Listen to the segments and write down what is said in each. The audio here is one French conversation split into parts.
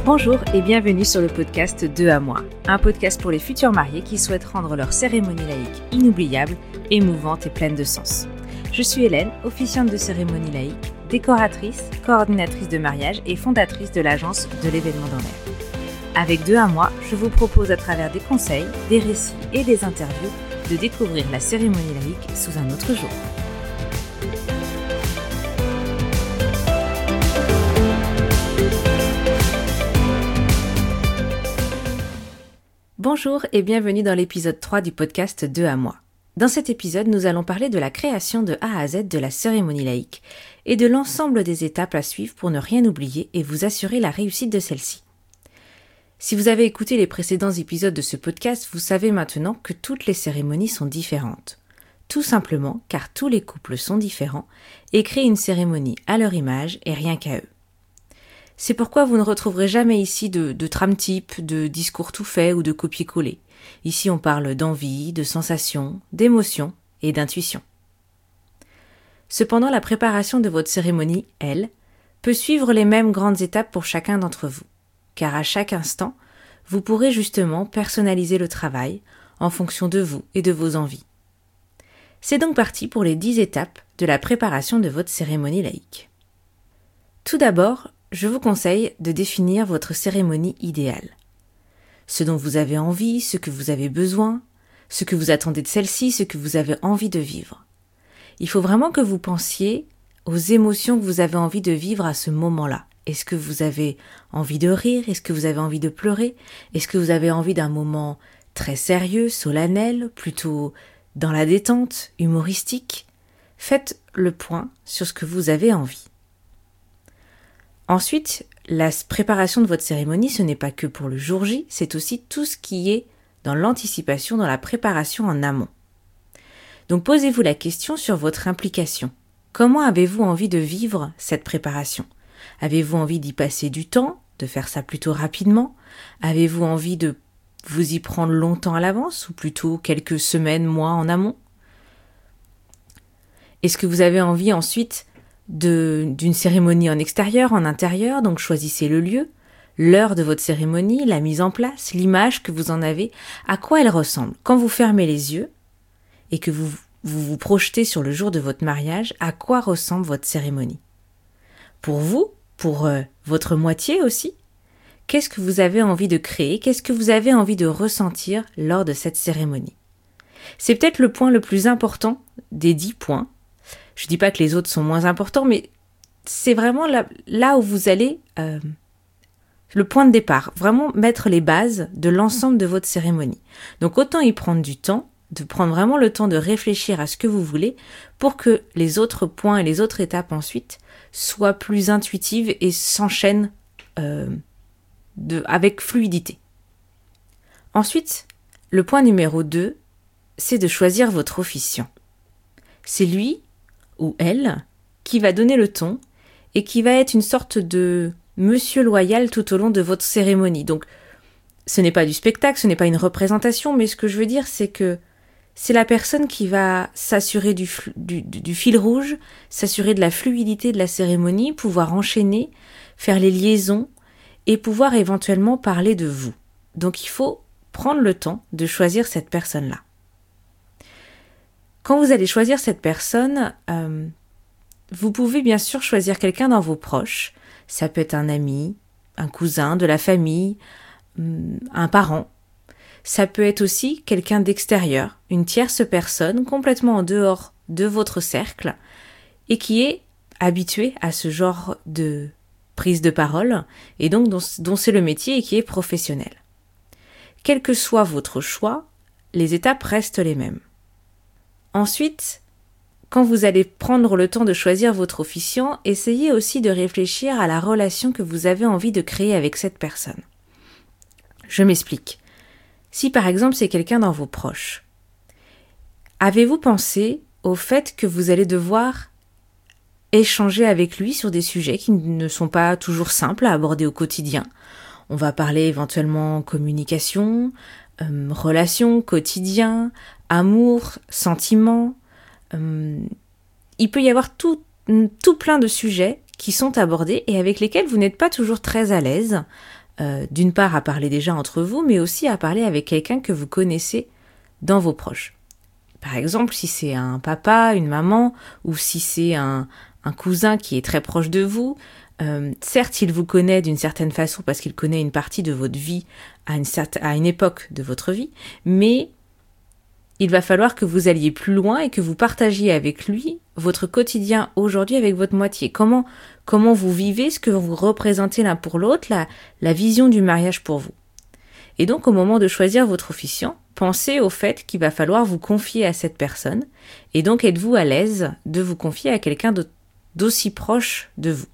Bonjour et bienvenue sur le podcast 2 à moi, un podcast pour les futurs mariés qui souhaitent rendre leur cérémonie laïque inoubliable, émouvante et pleine de sens. Je suis Hélène, officiante de cérémonie laïque, décoratrice, coordinatrice de mariage et fondatrice de l'agence de l'événement dans l'air. Avec 2 à moi, je vous propose à travers des conseils, des récits et des interviews de découvrir la cérémonie laïque sous un autre jour. Bonjour et bienvenue dans l'épisode 3 du podcast 2 à moi. Dans cet épisode, nous allons parler de la création de A à Z de la cérémonie laïque et de l'ensemble des étapes à suivre pour ne rien oublier et vous assurer la réussite de celle-ci. Si vous avez écouté les précédents épisodes de ce podcast, vous savez maintenant que toutes les cérémonies sont différentes. Tout simplement car tous les couples sont différents et créent une cérémonie à leur image et rien qu'à eux. C'est pourquoi vous ne retrouverez jamais ici de trame-type, de discours tout fait ou de copier-coller. Ici on parle d'envie, de sensations, d'émotions et d'intuition. Cependant, la préparation de votre cérémonie, elle, peut suivre les mêmes grandes étapes pour chacun d'entre vous, car à chaque instant, vous pourrez justement personnaliser le travail en fonction de vous et de vos envies. C'est donc parti pour les 10 étapes de la préparation de votre cérémonie laïque. Tout d'abord, je vous conseille de définir votre cérémonie idéale. Ce dont vous avez envie, ce que vous avez besoin, ce que vous attendez de celle-ci, ce que vous avez envie de vivre. Il faut vraiment que vous pensiez aux émotions que vous avez envie de vivre à ce moment-là. Est-ce que vous avez envie de rire? Est-ce que vous avez envie de pleurer? Est-ce que vous avez envie d'un moment très sérieux, solennel, plutôt dans la détente, humoristique? Faites le point sur ce que vous avez envie. Ensuite, la préparation de votre cérémonie, ce n'est pas que pour le jour J, c'est aussi tout ce qui est dans l'anticipation, dans la préparation en amont. Donc posez-vous la question sur votre implication. Comment avez-vous envie de vivre cette préparation? Avez-vous envie d'y passer du temps, de faire ça plutôt rapidement? Avez-vous envie de vous y prendre longtemps à l'avance ou plutôt quelques semaines, mois en amont? Est-ce que vous avez envie ensuite d'une cérémonie en extérieur, en intérieur, donc choisissez le lieu, l'heure de votre cérémonie, la mise en place, l'image que vous en avez, à quoi elle ressemble. Quand vous fermez les yeux et que vous projetez sur le jour de votre mariage, à quoi ressemble votre cérémonie? Pour vous, pour votre moitié aussi, qu'est-ce que vous avez envie de créer? Qu'est-ce que vous avez envie de ressentir lors de cette cérémonie? C'est peut-être le point le plus important des 10 points. Je dis pas que les autres sont moins importants, mais c'est vraiment là où vous allez, le point de départ, vraiment mettre les bases de l'ensemble de votre cérémonie. Donc autant y prendre du temps, de prendre vraiment le temps de réfléchir à ce que vous voulez pour que les autres points et les autres étapes ensuite soient plus intuitives et s'enchaînent avec fluidité. Ensuite, le point numéro 2, c'est de choisir votre officiant. C'est lui ou elle qui va donner le ton et qui va être une sorte de monsieur loyal tout au long de votre cérémonie. Donc, ce n'est pas du spectacle, ce n'est pas une représentation, mais ce que je veux dire, c'est que c'est la personne qui va s'assurer du fil rouge, s'assurer de la fluidité de la cérémonie, pouvoir enchaîner, faire les liaisons et pouvoir éventuellement parler de vous. Donc, il faut prendre le temps de choisir cette personne-là. Quand vous allez choisir cette personne, vous pouvez bien sûr choisir quelqu'un dans vos proches. Ça peut être un ami, un cousin, de la famille, un parent. Ça peut être aussi quelqu'un d'extérieur, une tierce personne complètement en dehors de votre cercle et qui est habituée à ce genre de prise de parole et donc dont c'est le métier et qui est professionnel. Quel que soit votre choix, les étapes restent les mêmes. Ensuite, quand vous allez prendre le temps de choisir votre officiant, essayez aussi de réfléchir à la relation que vous avez envie de créer avec cette personne. Je m'explique. Si par exemple c'est quelqu'un dans vos proches, avez-vous pensé au fait que vous allez devoir échanger avec lui sur des sujets qui ne sont pas toujours simples à aborder au quotidien? On va parler éventuellement communication, relations, quotidien, amour, sentiments. Il peut y avoir tout plein de sujets qui sont abordés et avec lesquels vous n'êtes pas toujours très à l'aise d'une part à parler déjà entre vous, mais aussi à parler avec quelqu'un que vous connaissez dans vos proches. Par exemple, si c'est un papa, une maman, ou si c'est un cousin qui est très proche de vous, certes, il vous connaît d'une certaine façon parce qu'il connaît une partie de votre vie à une époque de votre vie, mais il va falloir que vous alliez plus loin et que vous partagiez avec lui votre quotidien aujourd'hui avec votre moitié. Comment vous vivez, ce que vous représentez l'un pour l'autre, la vision du mariage pour vous. Et donc, au moment de choisir votre officiant, pensez au fait qu'il va falloir vous confier à cette personne. Et donc, êtes-vous à l'aise de vous confier à quelqu'un d'aussi proche de vous.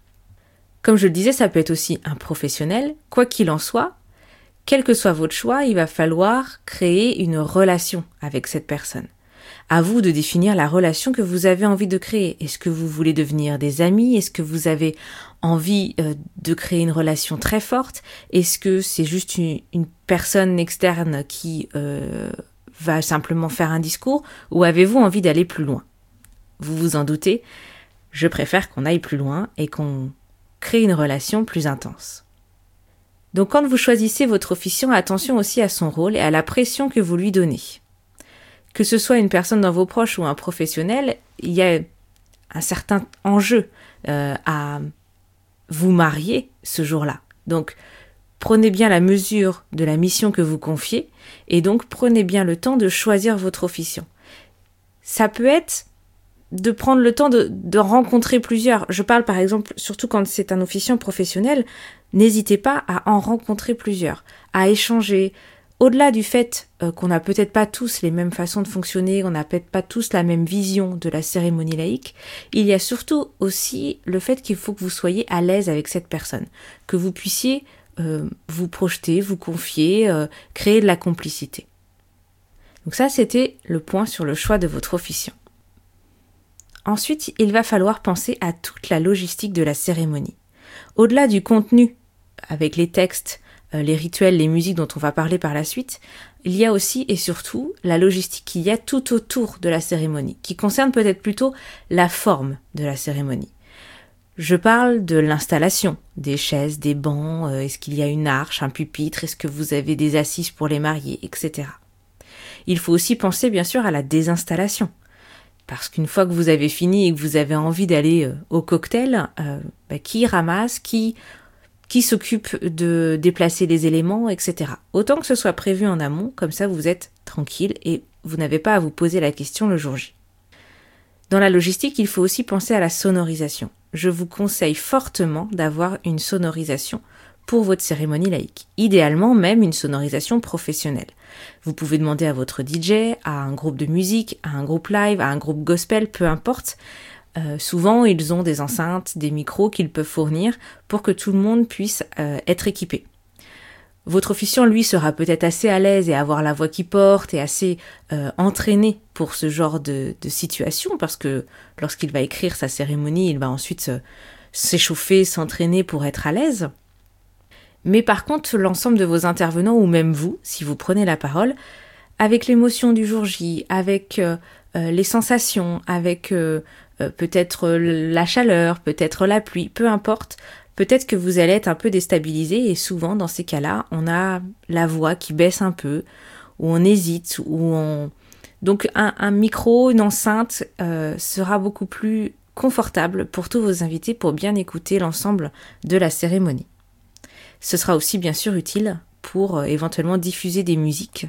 Comme je le disais, ça peut être aussi un professionnel. Quoi qu'il en soit, quel que soit votre choix, il va falloir créer une relation avec cette personne. À vous de définir la relation que vous avez envie de créer. Est-ce que vous voulez devenir des amis? Est-ce que vous avez envie de créer une relation très forte? Est-ce que c'est juste une personne externe qui va simplement faire un discours? Ou avez-vous envie d'aller plus loin? Vous vous en doutez, je préfère qu'on aille plus loin et qu'on crée une relation plus intense. Donc quand vous choisissez votre officiant, attention aussi à son rôle et à la pression que vous lui donnez. Que ce soit une personne dans vos proches ou un professionnel, il y a un certain enjeu à vous marier ce jour-là. Donc prenez bien la mesure de la mission que vous confiez et donc prenez bien le temps de choisir votre officiant. Ça peut être de prendre le temps de rencontrer plusieurs. Je parle par exemple, surtout quand c'est un officiant professionnel, n'hésitez pas à en rencontrer plusieurs, à échanger. Au-delà du fait qu'on n'a peut-être pas tous les mêmes façons de fonctionner, on n'a peut-être pas tous la même vision de la cérémonie laïque, il y a surtout aussi le fait qu'il faut que vous soyez à l'aise avec cette personne, que vous puissiez vous projeter, vous confier, créer de la complicité. Donc ça, c'était le point sur le choix de votre officiant. Ensuite, il va falloir penser à toute la logistique de la cérémonie. Au-delà du contenu, avec les textes, les rituels, les musiques dont on va parler par la suite, il y a aussi et surtout la logistique qu'il y a tout autour de la cérémonie, qui concerne peut-être plutôt la forme de la cérémonie. Je parle de l'installation, des chaises, des bancs, est-ce qu'il y a une arche, un pupitre, est-ce que vous avez des assises pour les mariés, etc. Il faut aussi penser bien sûr à la désinstallation. Parce qu'une fois que vous avez fini et que vous avez envie d'aller au cocktail, qui ramasse, qui s'occupe de déplacer les éléments, etc. Autant que ce soit prévu en amont, comme ça vous êtes tranquille et vous n'avez pas à vous poser la question le jour J. Dans la logistique, il faut aussi penser à la sonorisation. Je vous conseille fortement d'avoir une sonorisation pour votre cérémonie laïque. Idéalement même une sonorisation professionnelle. Vous pouvez demander à votre DJ, à un groupe de musique, à un groupe live, à un groupe gospel, peu importe. Souvent, ils ont des enceintes, des micros qu'ils peuvent fournir pour que tout le monde puisse être équipé. Votre officiant, lui, sera peut-être assez à l'aise et avoir la voix qui porte et assez entraîné pour ce genre de situation parce que lorsqu'il va écrire sa cérémonie, il va ensuite s'échauffer, s'entraîner pour être à l'aise. Mais par contre, l'ensemble de vos intervenants, ou même vous, si vous prenez la parole, avec l'émotion du jour J, avec les sensations, avec peut-être la chaleur, peut-être la pluie, peu importe, peut-être que vous allez être un peu déstabilisé et souvent dans ces cas-là, on a la voix qui baisse un peu, ou on hésite, Donc un micro, une enceinte sera beaucoup plus confortable pour tous vos invités pour bien écouter l'ensemble de la cérémonie. Ce sera aussi bien sûr utile pour éventuellement diffuser des musiques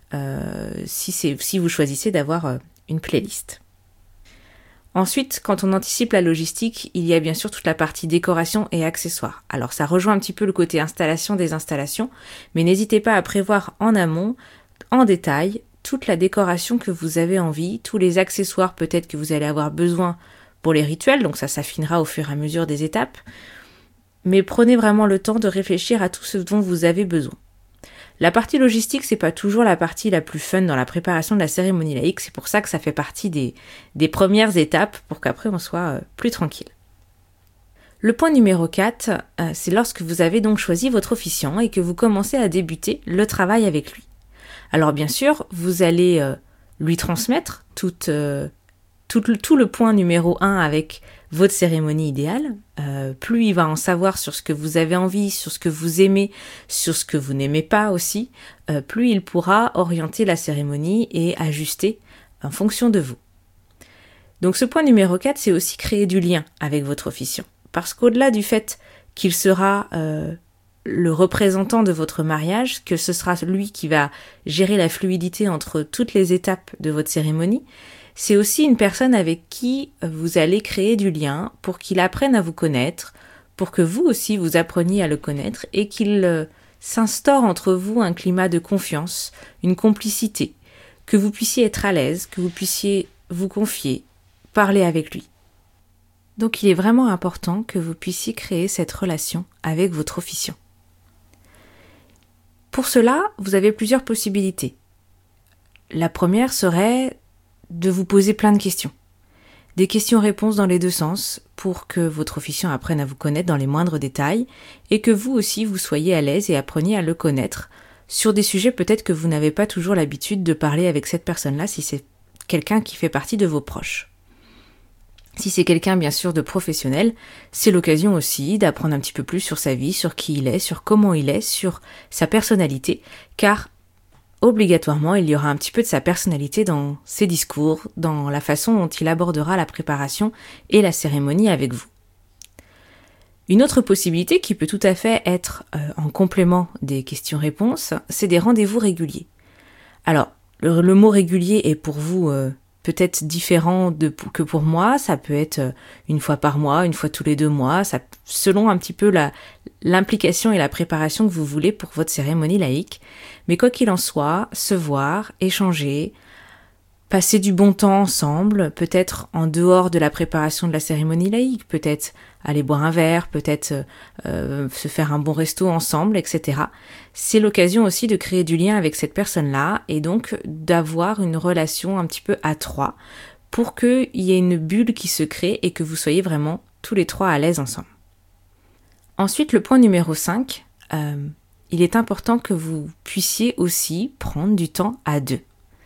si vous choisissez d'avoir une playlist. Ensuite, quand on anticipe la logistique, il y a bien sûr toute la partie décoration et accessoires. Alors ça rejoint un petit peu le côté installation des installations, mais n'hésitez pas à prévoir en amont, en détail, toute la décoration que vous avez envie, tous les accessoires peut-être que vous allez avoir besoin pour les rituels, donc ça s'affinera au fur et à mesure des étapes. Mais prenez vraiment le temps de réfléchir à tout ce dont vous avez besoin. La partie logistique, c'est pas toujours la partie la plus fun dans la préparation de la cérémonie laïque, c'est pour ça que ça fait partie des premières étapes pour qu'après on soit plus tranquille. Le point numéro 4, c'est lorsque vous avez donc choisi votre officiant et que vous commencez à débuter le travail avec lui. Alors bien sûr, vous allez lui transmettre toute tout le point numéro 1 avec votre cérémonie idéale, plus il va en savoir sur ce que vous avez envie, sur ce que vous aimez, sur ce que vous n'aimez pas aussi, plus il pourra orienter la cérémonie et ajuster en fonction de vous. Donc ce point numéro 4, c'est aussi créer du lien avec votre officiant. Parce qu'au-delà du fait qu'il sera le représentant de votre mariage, que ce sera lui qui va gérer la fluidité entre toutes les étapes de votre cérémonie, c'est aussi une personne avec qui vous allez créer du lien pour qu'il apprenne à vous connaître, pour que vous aussi vous appreniez à le connaître et qu'il s'instaure entre vous un climat de confiance, une complicité, que vous puissiez être à l'aise, que vous puissiez vous confier, parler avec lui. Donc il est vraiment important que vous puissiez créer cette relation avec votre officiant. Pour cela, vous avez plusieurs possibilités. La première serait de vous poser plein de questions. Des questions-réponses dans les deux sens pour que votre officiant apprenne à vous connaître dans les moindres détails et que vous aussi vous soyez à l'aise et appreniez à le connaître sur des sujets peut-être que vous n'avez pas toujours l'habitude de parler avec cette personne-là si c'est quelqu'un qui fait partie de vos proches. Si c'est quelqu'un bien sûr de professionnel, c'est l'occasion aussi d'apprendre un petit peu plus sur sa vie, sur qui il est, sur comment il est, sur sa personnalité, car obligatoirement, il y aura un petit peu de sa personnalité dans ses discours, dans la façon dont il abordera la préparation et la cérémonie avec vous. Une autre possibilité qui peut tout à fait être en complément des questions-réponses, c'est des rendez-vous réguliers. Alors, le mot régulier est pour vous peut-être différent que pour moi, ça peut être une fois par mois, une fois tous les 2 mois, selon un petit peu l'implication et la préparation que vous voulez pour votre cérémonie laïque. Mais quoi qu'il en soit, se voir, échanger, passer du bon temps ensemble, peut-être en dehors de la préparation de la cérémonie laïque, peut-être aller boire un verre, peut-être se faire un bon resto ensemble, etc. C'est l'occasion aussi de créer du lien avec cette personne-là et donc d'avoir une relation un petit peu à 3 pour qu'il y ait une bulle qui se crée et que vous soyez vraiment tous les 3 à l'aise ensemble. Ensuite, le point numéro 5, il est important que vous puissiez aussi prendre du temps à 2.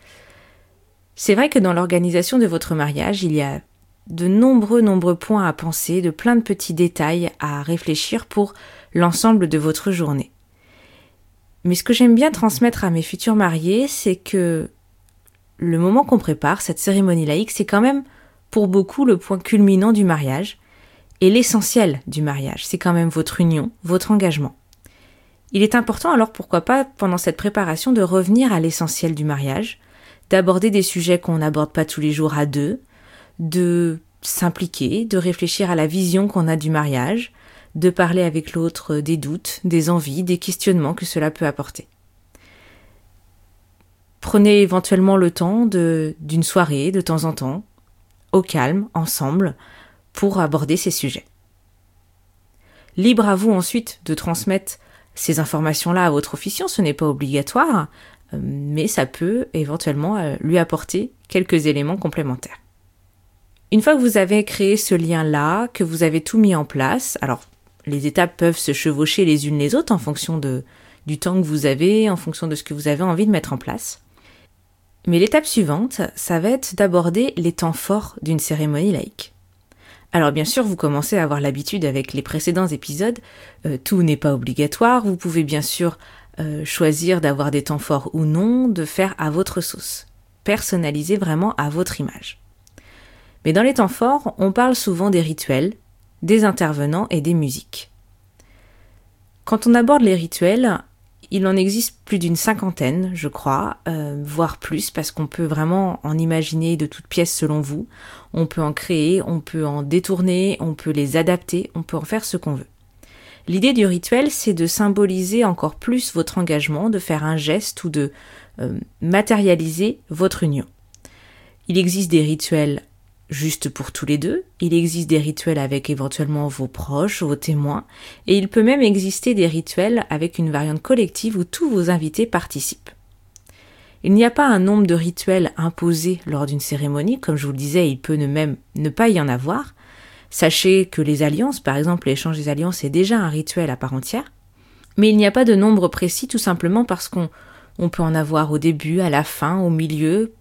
C'est vrai que dans l'organisation de votre mariage, il y a de nombreux points à penser, de plein de petits détails à réfléchir pour l'ensemble de votre journée. Mais ce que j'aime bien transmettre à mes futurs mariés, c'est que le moment qu'on prépare, cette cérémonie laïque, c'est quand même pour beaucoup le point culminant du mariage et l'essentiel du mariage. C'est quand même votre union, votre engagement. Il est important alors pourquoi pas pendant cette préparation de revenir à l'essentiel du mariage, d'aborder des sujets qu'on n'aborde pas tous les jours à 2, de s'impliquer, de réfléchir à la vision qu'on a du mariage, de parler avec l'autre des doutes, des envies, des questionnements que cela peut apporter. Prenez éventuellement le temps d'une soirée de temps en temps, au calme, ensemble, pour aborder ces sujets. Libre à vous ensuite de transmettre ces informations-là à votre officiant, ce n'est pas obligatoire, mais ça peut éventuellement lui apporter quelques éléments complémentaires. Une fois que vous avez créé ce lien-là, que vous avez tout mis en place, alors les étapes peuvent se chevaucher les unes les autres en fonction du temps que vous avez, en fonction de ce que vous avez envie de mettre en place. Mais l'étape suivante, ça va être d'aborder les temps forts d'une cérémonie laïque. Alors bien sûr, vous commencez à avoir l'habitude avec les précédents épisodes, tout n'est pas obligatoire, vous pouvez bien sûr choisir d'avoir des temps forts ou non, de faire à votre sauce, personnaliser vraiment à votre image. Mais dans les temps forts, on parle souvent des rituels, des intervenants et des musiques. Quand on aborde les rituels, il en existe plus d'une 50aine, je crois, voire plus, parce qu'on peut vraiment en imaginer de toutes pièces selon vous. On peut en créer, on peut en détourner, on peut les adapter, on peut en faire ce qu'on veut. L'idée du rituel, c'est de symboliser encore plus votre engagement, de faire un geste ou de matérialiser votre union. Il existe des rituels juste pour tous les deux, il existe des rituels avec éventuellement vos proches, vos témoins, et il peut même exister des rituels avec une variante collective où tous vos invités participent. Il n'y a pas un nombre de rituels imposés lors d'une cérémonie, comme je vous le disais, il peut même ne pas y en avoir. Sachez que les alliances, par exemple l'échange des alliances, est déjà un rituel à part entière, mais il n'y a pas de nombre précis tout simplement parce qu'on peut en avoir au début, à la fin, au milieu,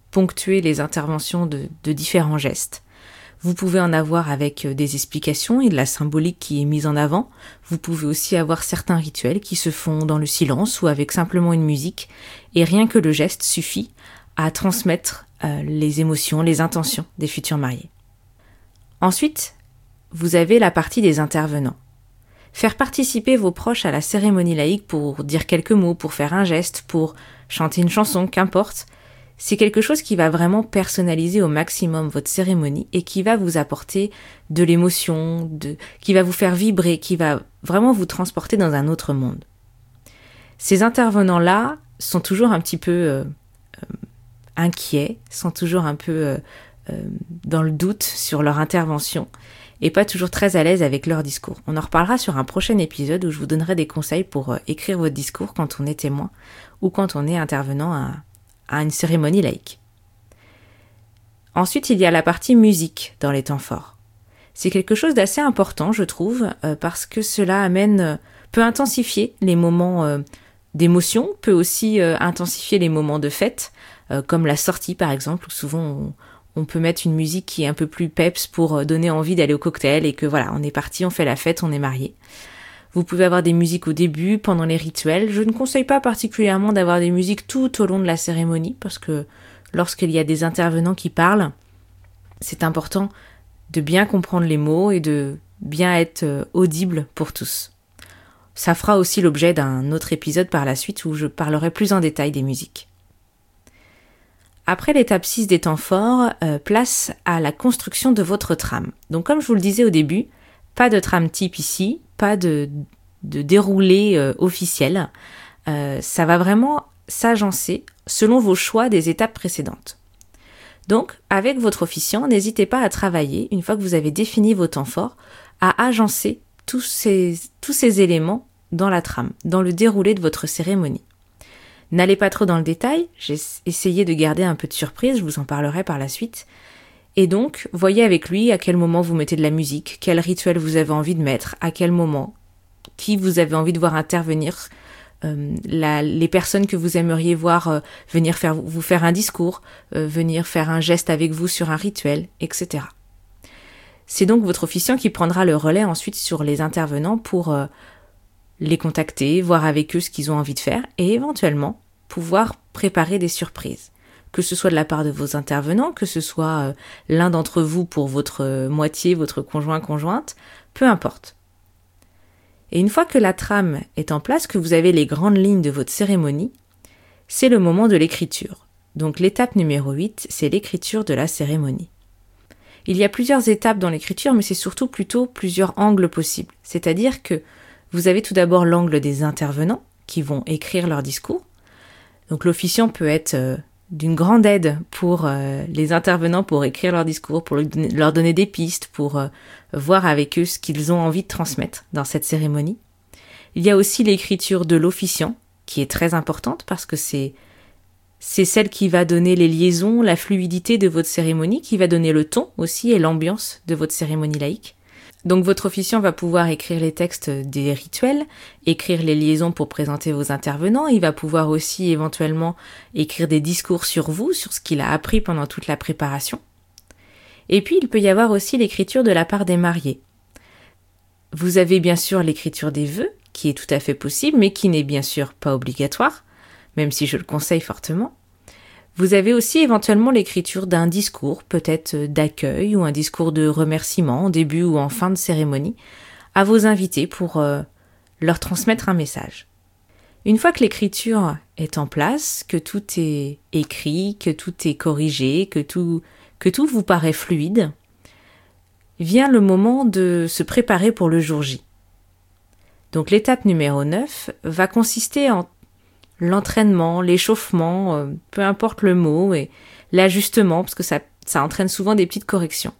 ponctuer les interventions de différents gestes. Vous pouvez en avoir avec des explications et de la symbolique qui est mise en avant. Vous pouvez aussi avoir certains rituels qui se font dans le silence ou avec simplement une musique. Et rien que le geste suffit à transmettre les émotions, les intentions des futurs mariés. Ensuite, vous avez la partie des intervenants. Faire participer vos proches à la cérémonie laïque pour dire quelques mots, pour faire un geste, pour chanter une chanson, qu'importe, c'est quelque chose qui va vraiment personnaliser au maximum votre cérémonie et qui va vous apporter de l'émotion, qui va vous faire vibrer, qui va vraiment vous transporter dans un autre monde. Ces intervenants-là sont toujours un petit peu inquiets, sont toujours un peu dans le doute sur leur intervention et pas toujours très à l'aise avec leur discours. On en reparlera sur un prochain épisode où je vous donnerai des conseils pour écrire votre discours quand on est témoin ou quand on est intervenant à une cérémonie laïque. Ensuite, il y a la partie musique dans les temps forts. C'est quelque chose d'assez important, je trouve, parce que cela peut intensifier les moments d'émotion, peut aussi intensifier les moments de fête, comme la sortie par exemple, où souvent on peut mettre une musique qui est un peu plus peps pour donner envie d'aller au cocktail et que voilà, on est parti, on fait la fête, on est marié. Vous pouvez avoir des musiques au début, pendant les rituels. Je ne conseille pas particulièrement d'avoir des musiques tout au long de la cérémonie parce que lorsqu'il y a des intervenants qui parlent, c'est important de bien comprendre les mots et de bien être audible pour tous. Ça fera aussi l'objet d'un autre épisode par la suite où je parlerai plus en détail des musiques. Après l'étape 6 des temps forts, place à la construction de votre trame. Donc comme je vous le disais au début, pas de trame type ici, pas de déroulé officiel. Ça va vraiment s'agencer selon vos choix des étapes précédentes. Donc, avec votre officiant, n'hésitez pas à travailler, une fois que vous avez défini vos temps forts, à agencer tous ces éléments dans la trame, dans le déroulé de votre cérémonie. N'allez pas trop dans le détail, j'ai essayé de garder un peu de surprise, je vous en parlerai par la suite. Et donc, voyez avec lui à quel moment vous mettez de la musique, quel rituel vous avez envie de mettre, à quel moment, qui vous avez envie de voir intervenir, les personnes que vous aimeriez voir venir vous faire un discours, venir faire un geste avec vous sur un rituel, etc. C'est donc votre officiant qui prendra le relais ensuite sur les intervenants pour les contacter, voir avec eux ce qu'ils ont envie de faire et éventuellement pouvoir préparer des surprises. Que ce soit de la part de vos intervenants, que ce soit l'un d'entre vous pour votre moitié, votre conjoint-conjointe, peu importe. Et une fois que la trame est en place, que vous avez les grandes lignes de votre cérémonie, c'est le moment de l'écriture. Donc l'étape numéro 8, c'est l'écriture de la cérémonie. Il y a plusieurs étapes dans l'écriture, mais c'est surtout plutôt plusieurs angles possibles. C'est-à-dire que vous avez tout d'abord l'angle des intervenants qui vont écrire leur discours. Donc l'officiant peut être d'une grande aide pour les intervenants pour écrire leur discours, pour leur donner des pistes, pour voir avec eux ce qu'ils ont envie de transmettre dans cette cérémonie. Il y a aussi l'écriture de l'officiant qui est très importante parce que c'est celle qui va donner les liaisons, la fluidité de votre cérémonie, qui va donner le ton aussi et l'ambiance de votre cérémonie laïque. Donc votre officiant va pouvoir écrire les textes des rituels, écrire les liaisons pour présenter vos intervenants, il va pouvoir aussi éventuellement écrire des discours sur vous, sur ce qu'il a appris pendant toute la préparation. Et puis il peut y avoir aussi l'écriture de la part des mariés. Vous avez bien sûr l'écriture des vœux, qui est tout à fait possible, mais qui n'est bien sûr pas obligatoire, même si je le conseille fortement. Vous avez aussi éventuellement l'écriture d'un discours, peut-être d'accueil ou un discours de remerciement en début ou en fin de cérémonie, à vos invités pour leur transmettre un message. Une fois que l'écriture est en place, que tout est écrit, que tout est corrigé, que tout vous paraît fluide, vient le moment de se préparer pour le jour J. Donc l'étape numéro 9 va consister en l'entraînement, l'échauffement, peu importe le mot, et l'ajustement, parce que ça entraîne souvent des petites corrections.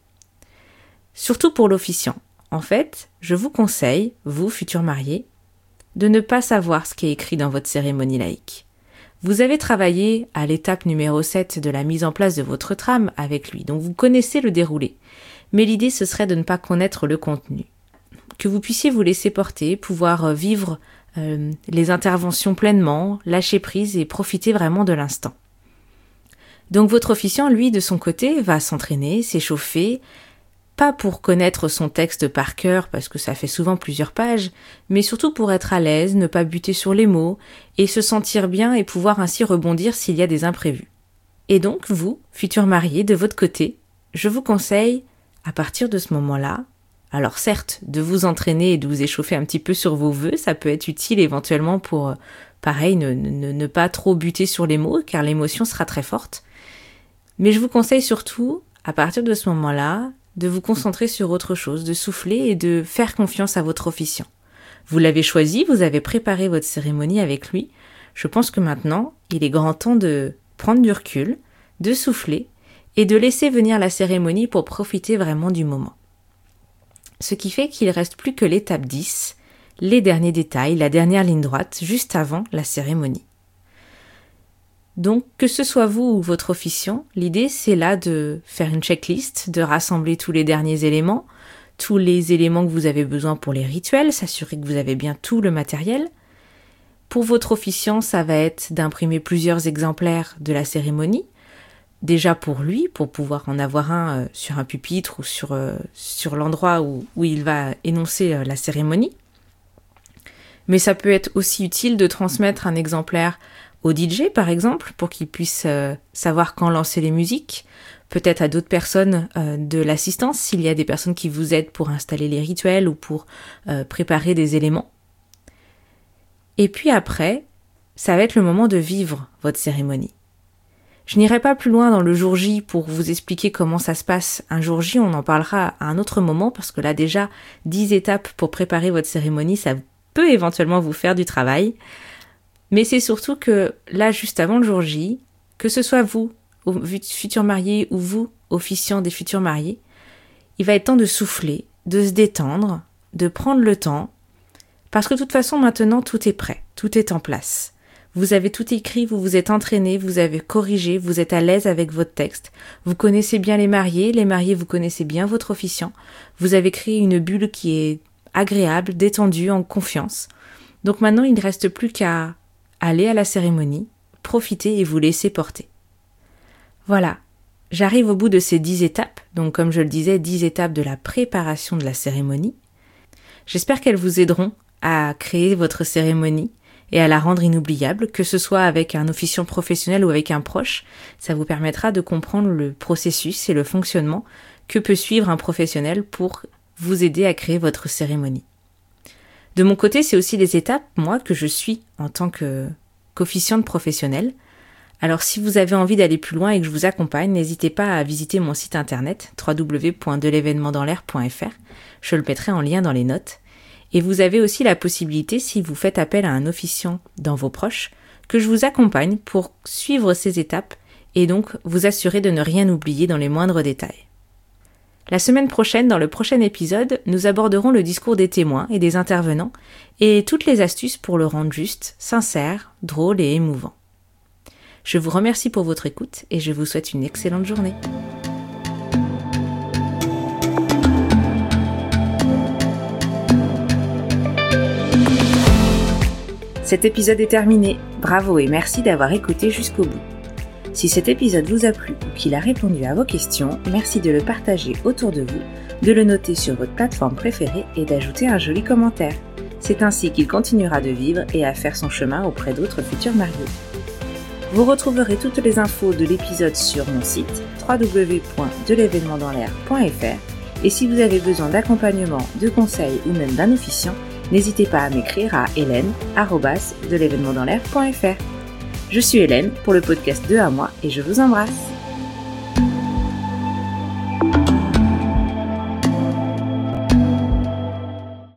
Surtout pour l'officiant. En fait, je vous conseille, vous, futurs mariés, de ne pas savoir ce qui est écrit dans votre cérémonie laïque. Vous avez travaillé à l'étape numéro 7 de la mise en place de votre trame avec lui, donc vous connaissez le déroulé. Mais l'idée, ce serait de ne pas connaître le contenu. Que vous puissiez vous laisser porter, pouvoir vivre les interventions pleinement, lâcher prise et profiter vraiment de l'instant. Donc votre officiant, lui, de son côté, va s'entraîner, s'échauffer, pas pour connaître son texte par cœur, parce que ça fait souvent plusieurs pages, mais surtout pour être à l'aise, ne pas buter sur les mots, et se sentir bien et pouvoir ainsi rebondir s'il y a des imprévus. Et donc, vous, futurs mariés, de votre côté, je vous conseille, à partir de ce moment-là, alors certes, de vous entraîner et de vous échauffer un petit peu sur vos vœux, ça peut être utile éventuellement pour, pareil, ne pas trop buter sur les mots, car l'émotion sera très forte. Mais je vous conseille surtout, à partir de ce moment-là, de vous concentrer sur autre chose, de souffler et de faire confiance à votre officiant. Vous l'avez choisi, vous avez préparé votre cérémonie avec lui. Je pense que maintenant, il est grand temps de prendre du recul, de souffler et de laisser venir la cérémonie pour profiter vraiment du moment. Ce qui fait qu'il ne reste plus que l'étape 10, les derniers détails, la dernière ligne droite, juste avant la cérémonie. Donc, que ce soit vous ou votre officiant, l'idée c'est là de faire une checklist, de rassembler tous les derniers éléments, tous les éléments que vous avez besoin pour les rituels, s'assurer que vous avez bien tout le matériel. Pour votre officiant, ça va être d'imprimer plusieurs exemplaires de la cérémonie, déjà pour lui, pour pouvoir en avoir un sur un pupitre ou sur l'endroit où il va énoncer la cérémonie. Mais ça peut être aussi utile de transmettre un exemplaire au DJ par exemple, pour qu'il puisse savoir quand lancer les musiques, peut-être à d'autres personnes de l'assistance, s'il y a des personnes qui vous aident pour installer les rituels ou pour préparer des éléments. Et puis après, ça va être le moment de vivre votre cérémonie. Je n'irai pas plus loin dans le jour J pour vous expliquer comment ça se passe un jour J, on en parlera à un autre moment, parce que là déjà, 10 étapes pour préparer votre cérémonie, ça peut éventuellement vous faire du travail. Mais c'est surtout que là, juste avant le jour J, que ce soit vous, futurs mariés, ou vous, officiants des futurs mariés, il va être temps de souffler, de se détendre, de prendre le temps, parce que de toute façon, maintenant, tout est prêt, tout est en place. Vous avez tout écrit, vous vous êtes entraîné, vous avez corrigé, vous êtes à l'aise avec votre texte, vous connaissez bien les mariés, vous connaissez bien votre officiant, vous avez créé une bulle qui est agréable, détendue, en confiance. Donc maintenant, il ne reste plus qu'à aller à la cérémonie, profiter et vous laisser porter. Voilà, j'arrive au bout de ces 10 étapes, donc comme je le disais, 10 étapes de la préparation de la cérémonie. J'espère qu'elles vous aideront à créer votre cérémonie et à la rendre inoubliable, que ce soit avec un officiant professionnel ou avec un proche. Ça vous permettra de comprendre le processus et le fonctionnement que peut suivre un professionnel pour vous aider à créer votre cérémonie. De mon côté, c'est aussi les étapes, moi, que je suis en tant qu'officiante professionnelle. Alors, si vous avez envie d'aller plus loin et que je vous accompagne, n'hésitez pas à visiter mon site internet www.delevenementdanslair.fr. Je le mettrai en lien dans les notes. Et vous avez aussi la possibilité, si vous faites appel à un officiant dans vos proches, que je vous accompagne pour suivre ces étapes et donc vous assurer de ne rien oublier dans les moindres détails. La semaine prochaine, dans le prochain épisode, nous aborderons le discours des témoins et des intervenants et toutes les astuces pour le rendre juste, sincère, drôle et émouvant. Je vous remercie pour votre écoute et je vous souhaite une excellente journée. Cet épisode est terminé. Bravo et merci d'avoir écouté jusqu'au bout. Si cet épisode vous a plu ou qu'il a répondu à vos questions, merci de le partager autour de vous, de le noter sur votre plateforme préférée et d'ajouter un joli commentaire. C'est ainsi qu'il continuera de vivre et à faire son chemin auprès d'autres futurs mariés. Vous retrouverez toutes les infos de l'épisode sur mon site www.delevenementdanslair.fr et si vous avez besoin d'accompagnement, de conseils ou même d'un officiant, n'hésitez pas à m'écrire à hélène@delevenementdanslair.fr. Je suis Hélène pour le podcast 2 à moi et je vous embrasse.